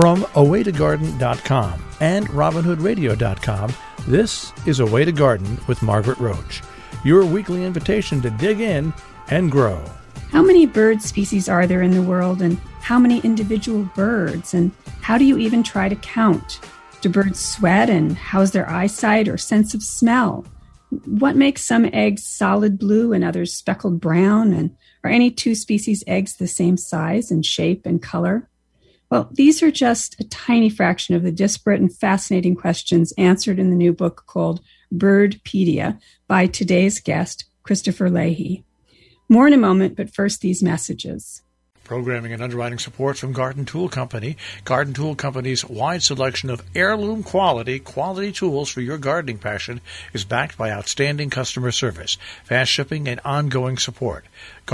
From awaytogarden.com and robinhoodradio.com, this is A Way to Garden with Margaret Roach, your weekly invitation to dig in and grow. How many bird species are there in the world, and how many individual birds, and how do you even try to count? Do birds sweat, and how's their eyesight or sense of smell? What makes some eggs solid blue and others speckled brown, and are any two species eggs the same size and shape and color? Well, these are just a tiny fraction of the disparate and fascinating questions answered in the new book called Birdpedia by today's guest, Christopher Leahy. More in a moment, but first these messages. Programming and underwriting support from Garden Tool Company. Garden Tool Company's wide selection of heirloom quality tools for your gardening passion is backed by outstanding customer service, fast shipping, and ongoing support.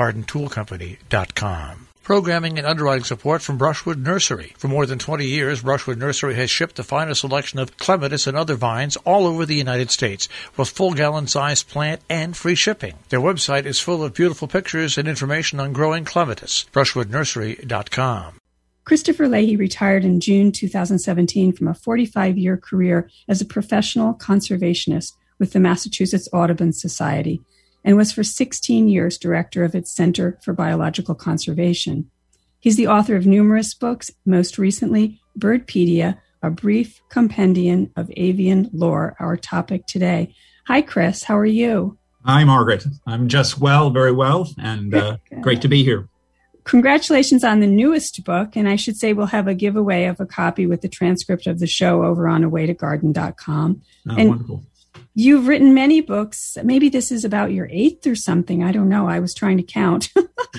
GardenToolCompany.com. Programming and underwriting support from Brushwood Nursery. For more than 20 years, Brushwood Nursery has shipped the finest selection of clematis and other vines all over the United States with full gallon-sized plant and free shipping. Their website is full of beautiful pictures and information on growing clematis. BrushwoodNursery.com. Christopher Leahy retired in June 2017 from a 45-year career as a professional conservationist with the Massachusetts Audubon Society, and was for 16 years director of its Center for Biological Conservation. He's the author of numerous books, most recently Birdpedia, a brief compendium of avian lore, our topic today. Hi, Chris. How are you? Hi, Margaret. I'm just well, very well, and great to be here. Congratulations on the newest book, and I should say we'll have a giveaway of a copy with the transcript of the show over on awaytogarden.com. Wonderful. You've written many books. Maybe this is about your 8th or something. I don't know. I was trying to count.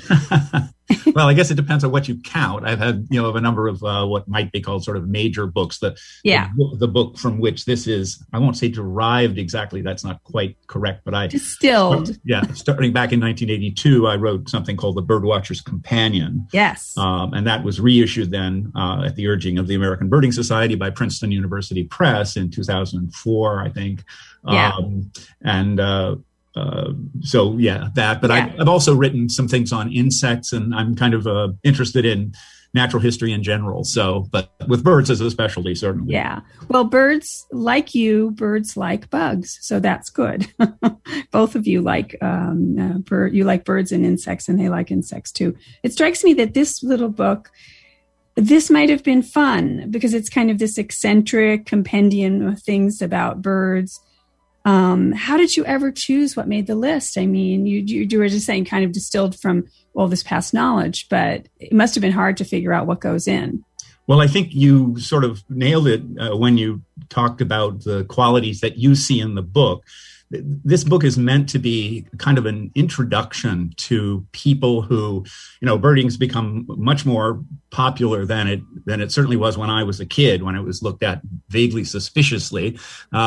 Well, I guess it depends on what you count. I've had, a number of what might be called sort of major books. The book from which this is, I won't say derived exactly. That's not quite correct, but distilled. Starting back in 1982, I wrote something called The Birdwatcher's Companion. Yes. And that was reissued then at the urging of the American Birding Society by Princeton University Press in 2004, I think. Yeah. I've also written some things on insects, and I'm kind of interested in natural history in general. But with birds as a specialty, certainly. Yeah. Well, birds like you, birds like bugs. So that's good. Both of you like, you like birds and insects, and they like insects too. It strikes me that this little book, this might have been fun because it's kind of this eccentric compendium of things about birds. How did you ever choose what made the list? I mean, you were just saying kind of distilled from all this past knowledge, but it must have been hard to figure out what goes in. Well, I think you sort of nailed it when you talked about the qualities that you see in the book. This book is meant to be kind of an introduction to people who, birding's become much more popular than it certainly was when I was a kid, when it was looked at vaguely suspiciously.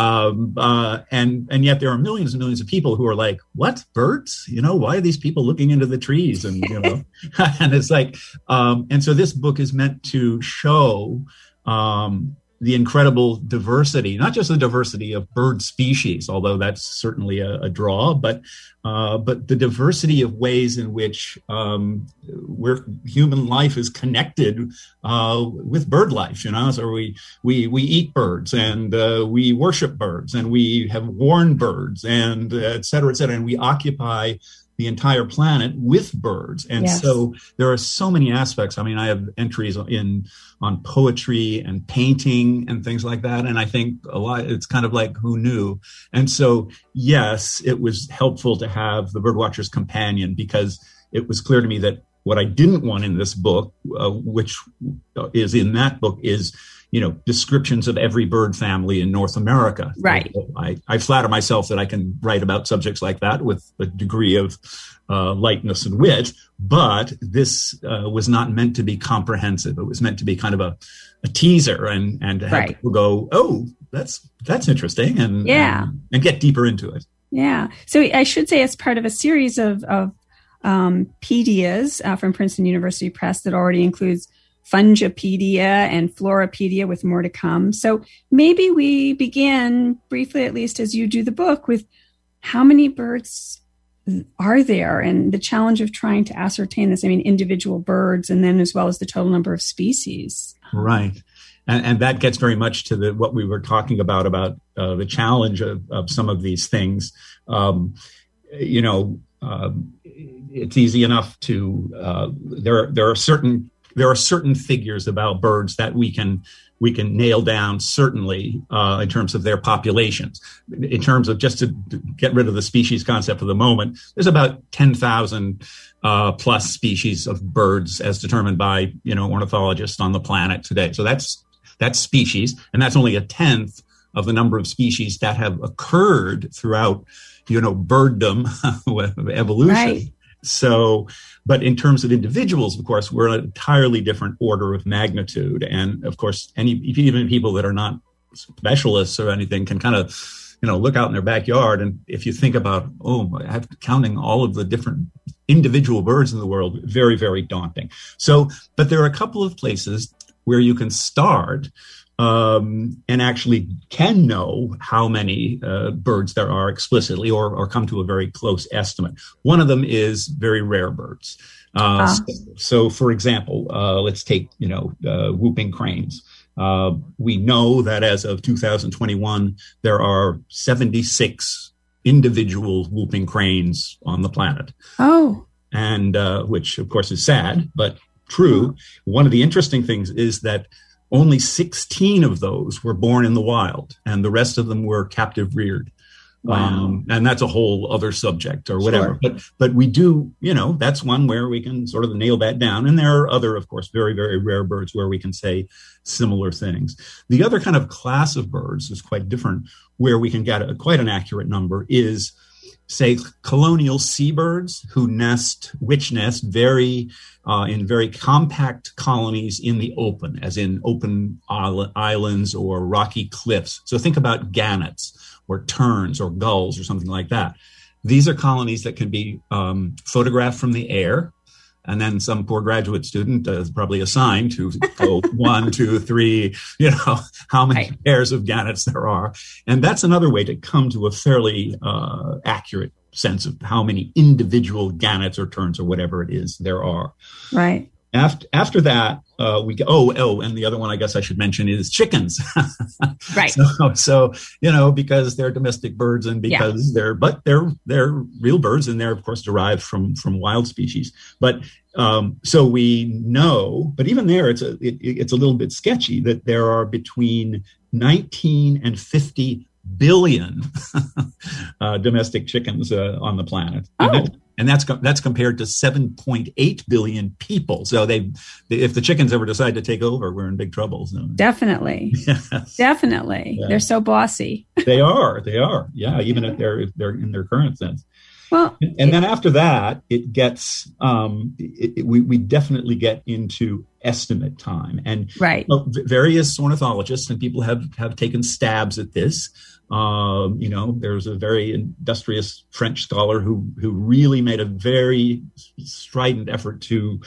And yet there are millions and millions of people who are like, what, birds? Why are these people looking into the trees? And, and it's like, and so this book is meant to show, the incredible diversity, not just the diversity of bird species, although that's certainly a draw, but the diversity of ways in which where human life is connected with bird life. So we eat birds, and we worship birds, and we have worn birds, and et cetera, and we occupy the entire planet with birds. And yes. So there are so many aspects. I mean, I have entries on poetry and painting and things like that. And I think a lot, it's kind of like, who knew? And so, yes, it was helpful to have the Birdwatcher's Companion, because it was clear to me that what I didn't want in this book, which is in that book, is descriptions of every bird family in North America. Right. I flatter myself that I can write about subjects like that with a degree of lightness and wit, but this was not meant to be comprehensive. It was meant to be kind of a teaser and to have right. people go, oh, that's interesting, and get deeper into it. Yeah. So I should say it's part of a series of pedias from Princeton University Press that already includes Fungipedia and Florapedia, with more to come. So maybe we begin briefly, at least as you do the book, with how many birds are there and the challenge of trying to ascertain this. I mean, individual birds, and then as well as the total number of species. Right. And that gets very much to what we were talking about the challenge of some of these things. It's easy enough to there are certain figures about birds that we can nail down, certainly, in terms of their populations. In terms of, just to get rid of the species concept for the moment, there's about 10,000 plus species of birds as determined by, ornithologists on the planet today. So that's species, and that's only a tenth of the number of species that have occurred throughout, birddom, evolution. Right. So, but in terms of individuals, of course, we're an entirely different order of magnitude. And of course, even people that are not specialists or anything can kind of, look out in their backyard. And if you think about, counting all of the different individual birds in the world, very, very daunting. So, but there are a couple of places where you can start and actually can know how many birds there are explicitly, or come to a very close estimate. One of them is very rare birds. So, for example, let's take whooping cranes. We know that as of 2021, there are 76 individual whooping cranes on the planet. Oh, and which of course is sad, but true. One of the interesting things is that only 16 of those were born in the wild, and the rest of them were captive reared. Wow. And that's a whole other subject or whatever. Sure. But we do, that's one where we can sort of nail that down. And there are other, of course, very, very rare birds where we can say similar things. The other kind of class of birds is quite different, where we can get quite an accurate number is, say, colonial seabirds which nest in very compact colonies in the open, as in open islands or rocky cliffs. So think about gannets or terns or gulls or something like that. These are colonies that can be photographed from the air. And then some poor graduate student is probably assigned to go 1, 2, 3, how many pairs of gannets there are. And that's another way to come to a fairly accurate sense of how many individual gannets or terns or whatever it is there are. Right. After that, we go, and the other one I guess I should mention is chickens. Right. So, because they're domestic birds and because they're real birds, and they're of course derived from wild species. But so we know, but even there, it's a little bit sketchy that there are between 19 and 50 billion domestic chickens on the planet. Oh. And that's compared to 7.8 billion people. So if the chickens ever decide to take over, we're in big trouble. So. Definitely. Yes. Definitely. Yeah. They're so bossy. They are. Yeah. Even if they're in their current sense. Well, and then after that, it gets, we definitely get into estimate time. And right. Various ornithologists and people have taken stabs at this. There's a very industrious French scholar who really made a very strident effort to,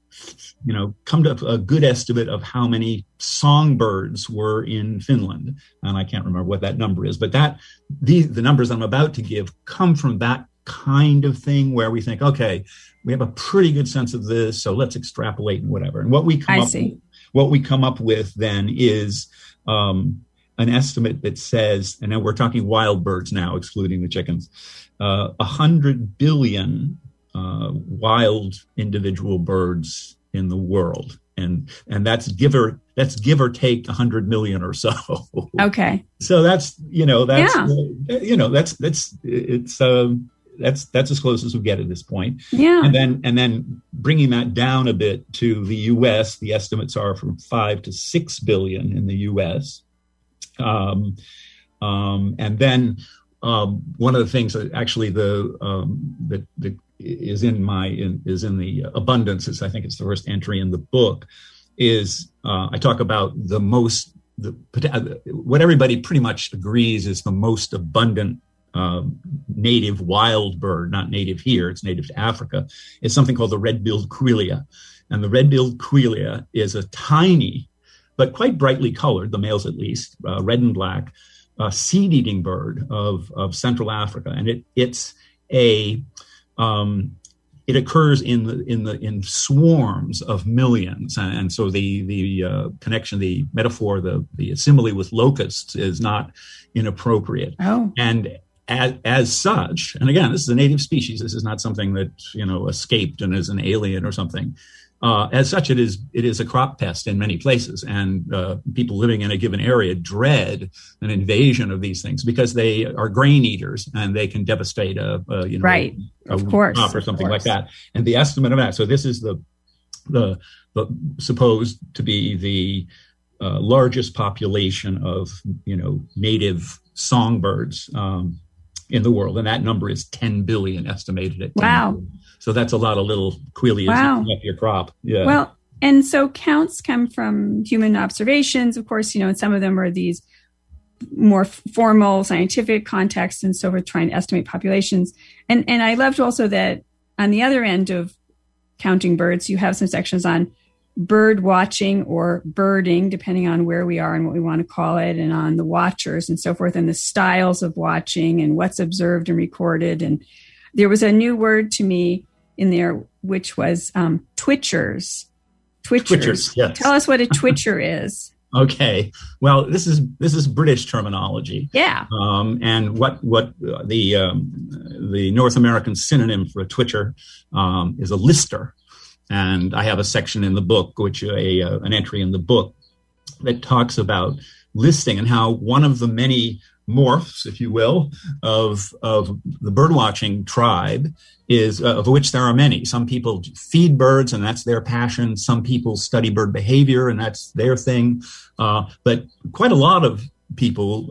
come to a good estimate of how many songbirds were in Finland. And I can't remember what that number is, but the numbers I'm about to give come from that kind of thing where we think, okay, we have a pretty good sense of this, so let's extrapolate and whatever. And what we come up with then is an estimate that says, and now we're talking wild birds now, excluding the chickens, 100 billion wild individual birds in the world, and that's give or take 100 million or so. Okay. So that's that's as close as we get at this point. Yeah. And then bringing that down a bit to the U.S., the estimates are from 5 to 6 billion in the U.S. And then one of the things that actually that is in the abundances, I think it's the first entry in the book, is I talk about what everybody pretty much agrees is the most abundant native wild bird, not native here, it's native to Africa, is something called the red-billed quelea. And the red-billed quelea is a tiny, but quite brightly colored, the males at least, red and black, seed-eating bird of Central Africa. And it's a it occurs in swarms of millions, and so the connection, the metaphor, the simile with locusts is not inappropriate. Oh, and as such, and again, this is a native species. This is not something that escaped and is an alien or something. As such, it is a crop pest in many places, and people living in a given area dread an invasion of these things because they are grain eaters and they can devastate a crop or something like that. And the estimate of that. So this is the supposed to be the largest population of native songbirds in the world, and that number is 10 billion, estimated at 10 billion. So that's a lot of little quillies eating up your crop. Yeah. Well, and so counts come from human observations, of course, and some of them are these more formal scientific contexts and so forth, trying to estimate populations. And I loved also that on the other end of counting birds, you have some sections on bird watching or birding, depending on where we are and what we want to call it, and on the watchers and so forth, and the styles of watching and what's observed and recorded. And there was a new word to me in there, which was twitchers. Twitchers. Yes. Tell us what a twitcher is. Okay. Well, this is British terminology. Yeah. And what the North American synonym for a twitcher is a lister. And I have a section in the book, an entry in the book that talks about listing and how one of the many morphs, if you will, of the birdwatching tribe is, of which there are many. Some people feed birds and that's their passion. Some people study bird behavior and that's their thing. But quite a lot of people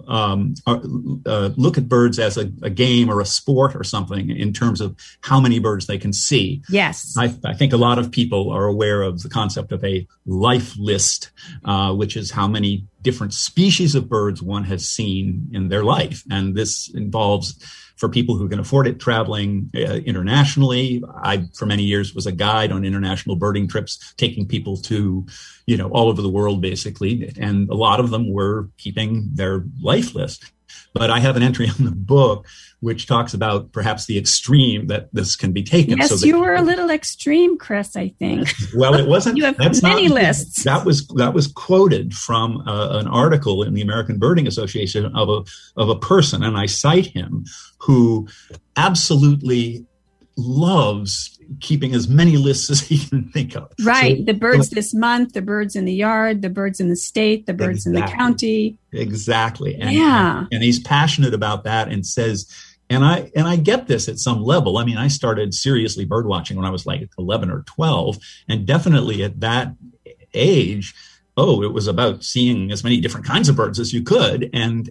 look at birds as a game or a sport or something in terms of how many birds they can see. Yes. I think a lot of people are aware of the concept of a life list, which is how many different species of birds one has seen in their life. And this involves, for people who can afford it, traveling internationally. I, for many years, was a guide on international birding trips, taking people to, all over the world, basically. And a lot of them were keeping their life list. But I have an entry in the book which talks about perhaps the extreme that this can be taken. Yes, you were a little extreme, Chris, I think. Well, it wasn't. You have many lists. That was quoted from an article in the American Birding Association of a person, and I cite him, who absolutely loves keeping as many lists as he can think of. Right. So, the birds this month, the birds in the yard, the birds in the state, the birds in the county. Exactly. And he's passionate about that and says, and I get this at some level. I mean, I started seriously bird watching when I was like 11 or 12, and definitely at that age, it was about seeing as many different kinds of birds as you could. And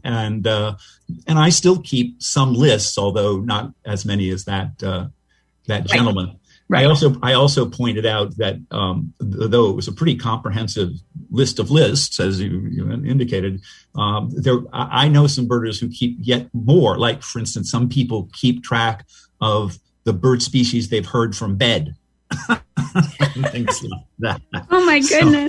I still keep some lists, although not as many as that gentleman. Right. I also pointed out that though it was a pretty comprehensive list of lists, as you indicated, I know some birders who keep yet more. Like, for instance, some people keep track of the bird species they've heard from bed. Things like that. Oh my goodness!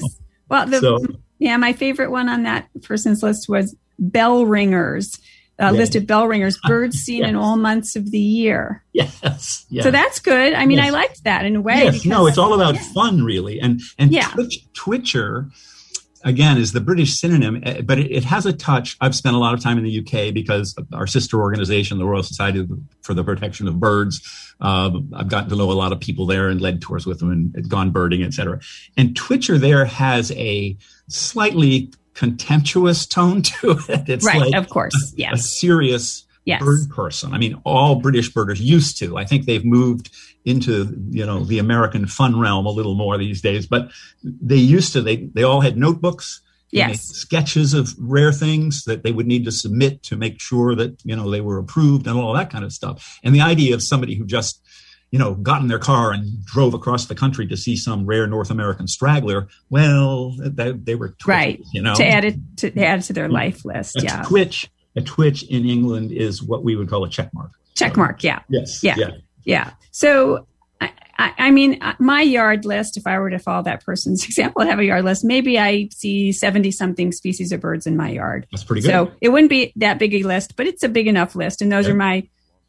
My favorite one on that person's list was bell ringers. List of bell ringers, birds seen in all months of the year. Yes. So that's good. I mean, I liked that in a way. Yes. No, it's all about fun, really. And twitcher, again, is the British synonym, but it has a touch. I've spent a lot of time in the UK because our sister organization, the Royal Society for the Protection of Birds, I've gotten to know a lot of people there and led tours with them and gone birding, et cetera. And twitcher there has a slightly contemptuous tone to it. It's right, like of course, a serious bird person. I mean, all British birders used to. I think they've moved into the American fun realm a little more these days, but they used to. They all had notebooks. Yes, sketches of rare things that they would need to submit to make sure that they were approved and all that kind of stuff. And the idea of somebody who just got in their car and drove across the country to see some rare North American straggler. Well, they were twitches, right. To add it to their life list. A twitch in England is what we would call a check mark. Check mark. Yeah. Yes. Yeah. So, I mean, my yard list, if I were to follow that person's example and have a yard list, maybe I see 70 something species of birds in my yard. That's pretty good. So it wouldn't be that big a list, but it's a big enough list. And those are my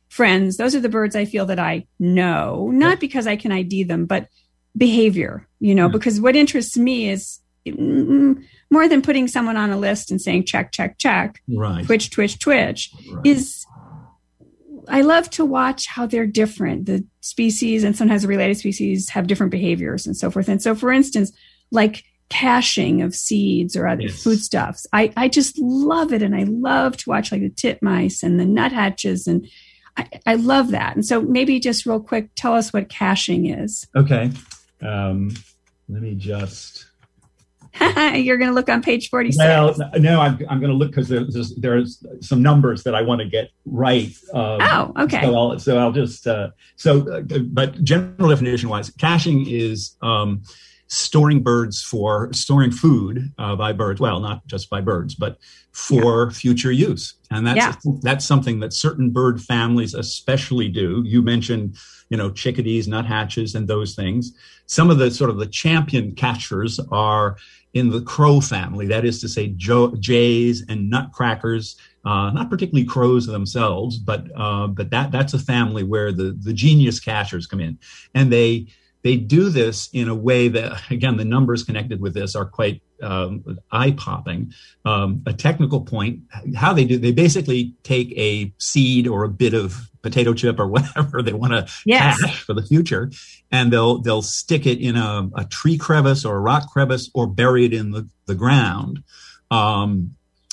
friends, those are the birds I feel that I know, not because I can ID them, but behavior, because what interests me is more than putting someone on a list and saying, check, check, check, right. Twitch, twitch, twitch, is I love to watch how they're different. The species and sometimes the related species have different behaviors and so forth. And so, for instance, like caching of seeds or other foodstuffs, I just love it. And I love to watch like the titmice and the nuthatches. And I love that. And so maybe just real quick, tell us what caching is. Okay. Let me just... You're going to look on page 46. Well, no, I'm going to look because there's some numbers that I want to get right. Okay. So I'll just but general definition wise, caching is storing food by birds. Well, not just by birds, but for future use, and that's something that certain bird families especially do. You mentioned, chickadees, nuthatches, and those things. Some of the sort of the champion catchers are in the crow family, that is to say, jays and nutcrackers, not particularly crows themselves, but that's a family where the genius catchers come in, and they do this in a way that, again, the numbers connected with this are quite eye-popping. A technical point, how they do, they basically take a seed or a bit of potato chip or whatever they want to cache for the future, and they'll stick it in a tree crevice or a rock crevice or bury it in the ground. And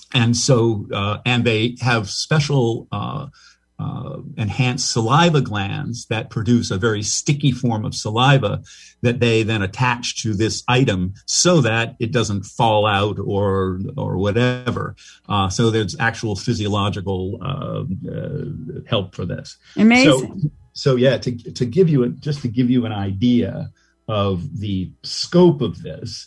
they have special enhanced saliva glands that produce a very sticky form of saliva that they then attach to this item so that it doesn't fall out or whatever. So there's actual physiological help for this. Amazing. So to give you an idea of the scope of this.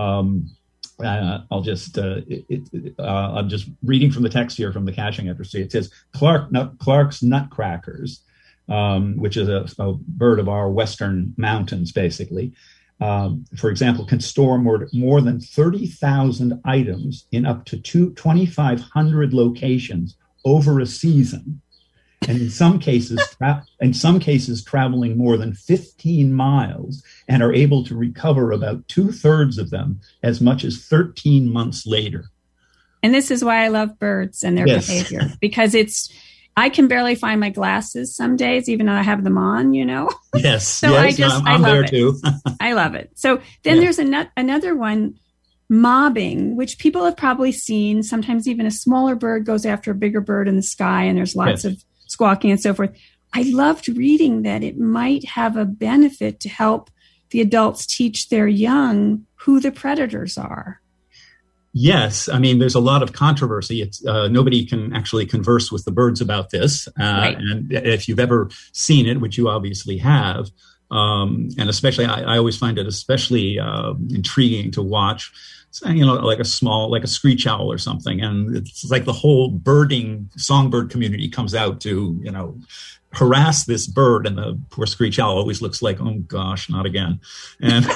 I'm just reading from the text here from the caching industry. It says Clark's nutcrackers, which is a bird of our western mountains, basically, for example, can store more than 30,000 items in up to 2,500 locations over a season, and in some cases traveling more than 15 miles, and are able to recover about 2/3 of them as much as 13 months later. And this is why I love birds and their behavior, because I can barely find my glasses some days, even though I have them on, Yes. So yes, I'm love there it. too. I love it. So then there's another one, mobbing, which people have probably seen. Sometimes even a smaller bird goes after a bigger bird in the sky, and there's lots of squawking and so forth. I loved reading that it might have a benefit to help the adults teach their young who the predators are. Yes. I mean, there's a lot of controversy. It's nobody can actually converse with the birds about this. Right. And if you've ever seen it, which you obviously have, and especially, I always find it especially intriguing to watch, like a screech owl or something. And it's like the whole songbird community comes out to, harass this bird, and the poor screech owl always looks like, oh gosh, not again. And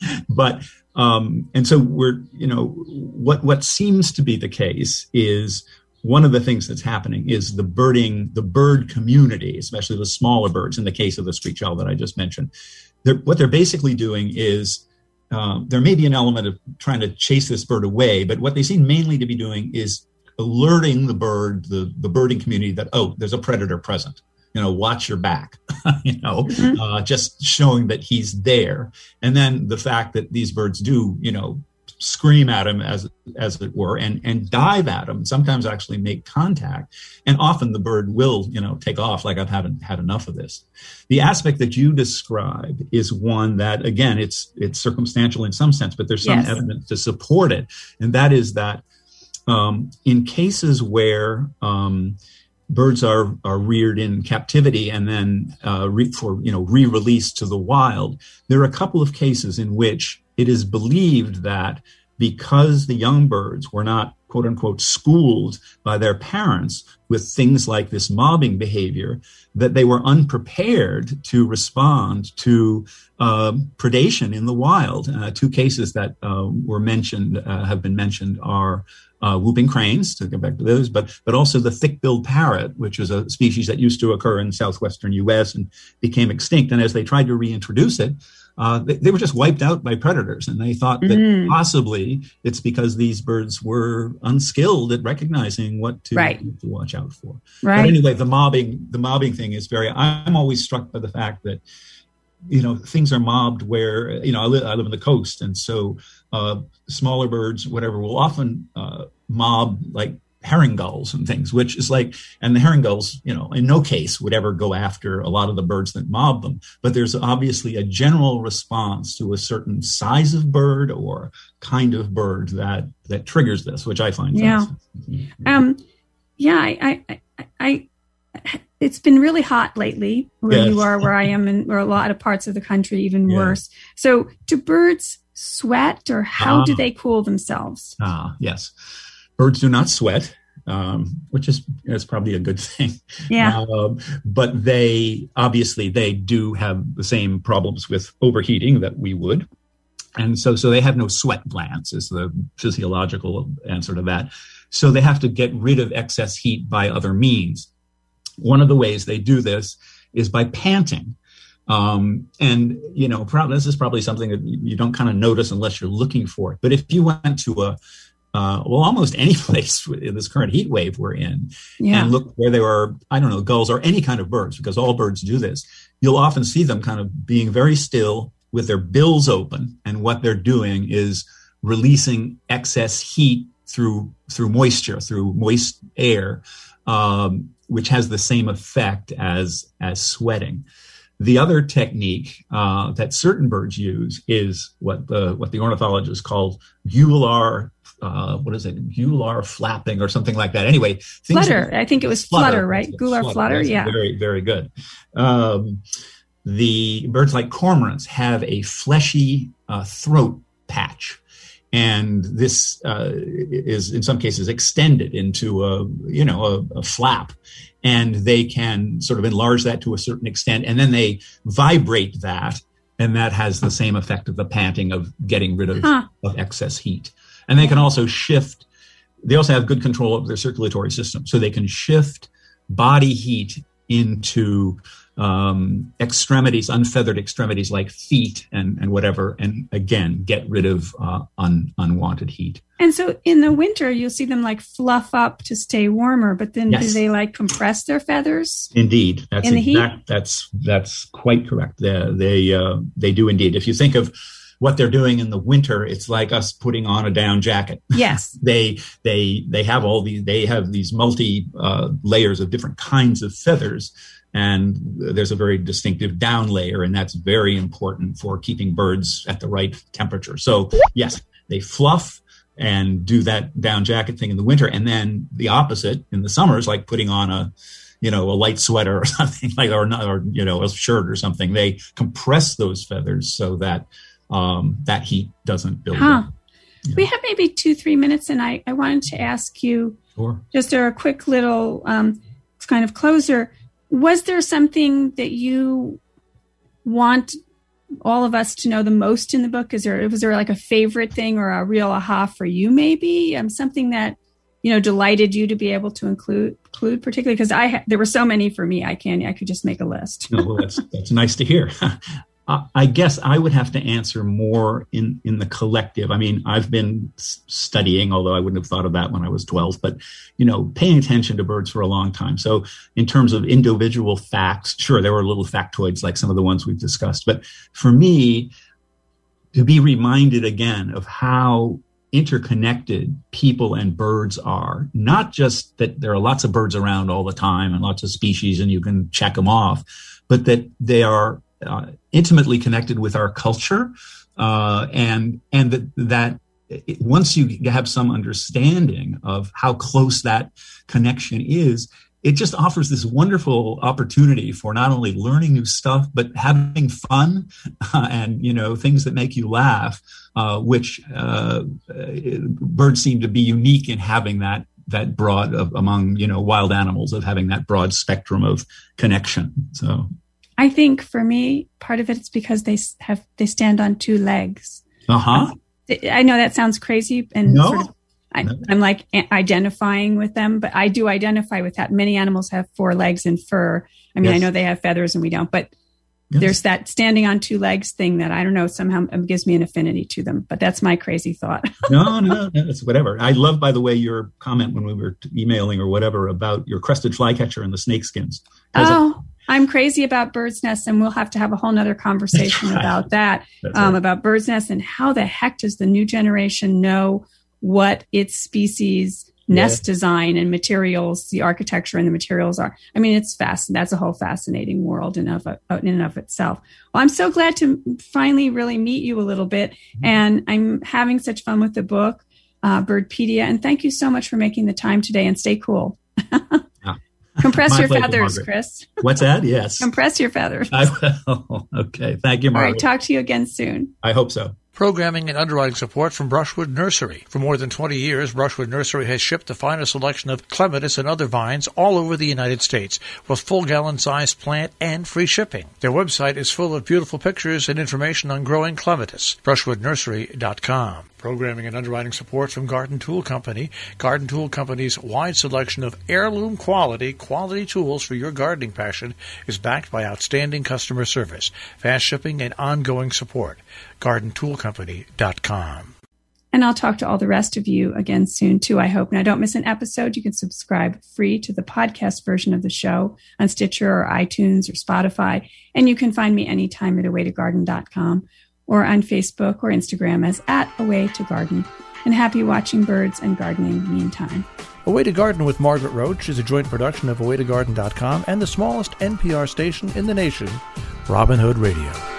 and so we're, what seems to be the case is one of the things that's happening is the bird community, especially the smaller birds, in the case of the screech owl that I just mentioned, what they're basically doing is there may be an element of trying to chase this bird away, but what they seem mainly to be doing is alerting the birding community that, oh, there's a predator present. Watch your back, just showing that he's there. And then the fact that these birds do, scream at him as it were, and dive at him, sometimes actually make contact. And often the bird will, take off like, I haven't had enough of this. The aspect that you describe is one that, again, it's circumstantial in some sense, but there's some evidence to support it. And that is that in cases where birds are reared in captivity and then re-released to the wild, there are a couple of cases in which it is believed that because the young birds were not, quote unquote, schooled by their parents with things like this mobbing behavior, that they were unprepared to respond to predation in the wild. Two cases that have been mentioned are whooping cranes, to get back to those, but also the thick-billed parrot, which is a species that used to occur in southwestern U.S. and became extinct. And as they tried to reintroduce it, they were just wiped out by predators. And they thought that possibly it's because these birds were unskilled at recognizing what to watch out for. Right. But anyway, the mobbing thing is I'm always struck by the fact that, things are mobbed where, I live on the coast. And so smaller birds, whatever, will often mob like herring gulls and things, which is like, and the herring gulls, in no case would ever go after a lot of the birds that mob them. But there's obviously a general response to a certain size of bird or kind of bird that triggers this, which I find fascinating. It's been really hot lately where you are, where I am, and where a lot of parts of the country, even worse. So do birds sweat, or how do they cool themselves? Yes. Birds do not sweat, which is probably a good thing. Yeah. But they do have the same problems with overheating that we would. And so they have no sweat glands is the physiological answer to that. So they have to get rid of excess heat by other means. One of the ways they do this is by panting. And, this is probably something that you don't kind of notice unless you're looking for it. But if you went to almost any place in this current heat wave we're in, and look where there are, gulls or any kind of birds, because all birds do this, you'll often see them kind of being very still with their bills open. And what they're doing is releasing excess heat through moisture, through moist air, which has the same effect as sweating. The other technique that certain birds use is what the ornithologists call gular flapping or something like that. Anyway, flutter. I think it was flutter, right? Gular flutter. Yeah. Very, very good. The birds like cormorants have a fleshy throat patch. And this is in some cases extended into a flap, and they can sort of enlarge that to a certain extent, and then they vibrate that, and that has the same effect of the panting of getting rid of excess heat. And they can also shift. They also have good control of their circulatory system, so they can shift body heat into extremities, unfeathered extremities like feet and whatever, and again get rid of unwanted heat. And so in the winter you'll see them like fluff up to stay warmer, but then do they like compress their feathers? Indeed, that's in the heat? That's quite correct. They do indeed. If you think of what they're doing in the winter, it's like us putting on a down jacket. Yes. they have these multi layers of different kinds of feathers. And there's a very distinctive down layer, and that's very important for keeping birds at the right temperature. So yes, they fluff and do that down jacket thing in the winter. And then the opposite in the summers, like putting on a light sweater or something like, or a shirt or something. They compress those feathers so that that heat doesn't build up. We have maybe 2-3 minutes, and I wanted to ask you just a quick little kind of closer. Was there something that you want all of us to know the most in the book? Was there like a favorite thing or a real aha for you, maybe? Something that, delighted you to be able to include particularly? Because there were so many for me. I could just make a list. Well, that's nice to hear. I guess I would have to answer more in the collective. I mean, I've been studying, although I wouldn't have thought of that when I was 12, but, paying attention to birds for a long time. So in terms of individual facts, sure, there were little factoids like some of the ones we've discussed. But for me, to be reminded again of how interconnected people and birds are, not just that there are lots of birds around all the time and lots of species and you can check them off, but that they are intimately connected with our culture, and that once you have some understanding of how close that connection is, it just offers this wonderful opportunity for not only learning new stuff, but having fun and, things that make you laugh, which birds seem to be unique in having that broad among, wild animals, of having that broad spectrum of connection. So I think for me, part of it is because they stand on two legs. Uh-huh. I know that sounds crazy, and no. I'm like identifying with them, but I do identify with that. Many animals have four legs and fur. I mean, yes. I know they have feathers and we don't, but yes. There's that standing on two legs thing that I don't know, somehow gives me an affinity to them, but that's my crazy thought. No, it's whatever. I love, by the way, your comment when we were emailing or whatever about your crested flycatcher and the snakeskins. I'm crazy about birds' nests, and we'll have to have a whole nother conversation about that, about birds' nests and how the heck does the new generation know what its species nest design and materials, the architecture and the materials are. I mean, it's that's a whole fascinating world in and of itself. Well, I'm so glad to finally really meet you a little bit. Mm-hmm. And I'm having such fun with the book, Birdpedia. And thank you so much for making the time today, and stay cool. Compress your feathers, Margaret. Chris. What's that? Yes. Compress your feathers. I will. Okay. Thank you, Margaret. All right. Talk to you again soon. I hope so. Programming and underwriting support from Brushwood Nursery. For more than 20 years, Brushwood Nursery has shipped the finest selection of clematis and other vines all over the United States, with full gallon-sized plant and free shipping. Their website is full of beautiful pictures and information on growing clematis. BrushwoodNursery.com. Programming and underwriting support from Garden Tool Company. Garden Tool Company's wide selection of heirloom quality tools for your gardening passion is backed by outstanding customer service, fast shipping, and ongoing support. GardenToolCompany.com. And I'll talk to all the rest of you again soon, too, I hope. Now, don't miss an episode. You can subscribe free to the podcast version of the show on Stitcher or iTunes or Spotify. And you can find me anytime at awaytogarden.com or on Facebook or Instagram as @awaytogarden. And happy watching birds and gardening meantime. Away to Garden with Margaret Roach is a joint production of awaytogarden.com and the smallest NPR station in the nation, Robin Hood Radio.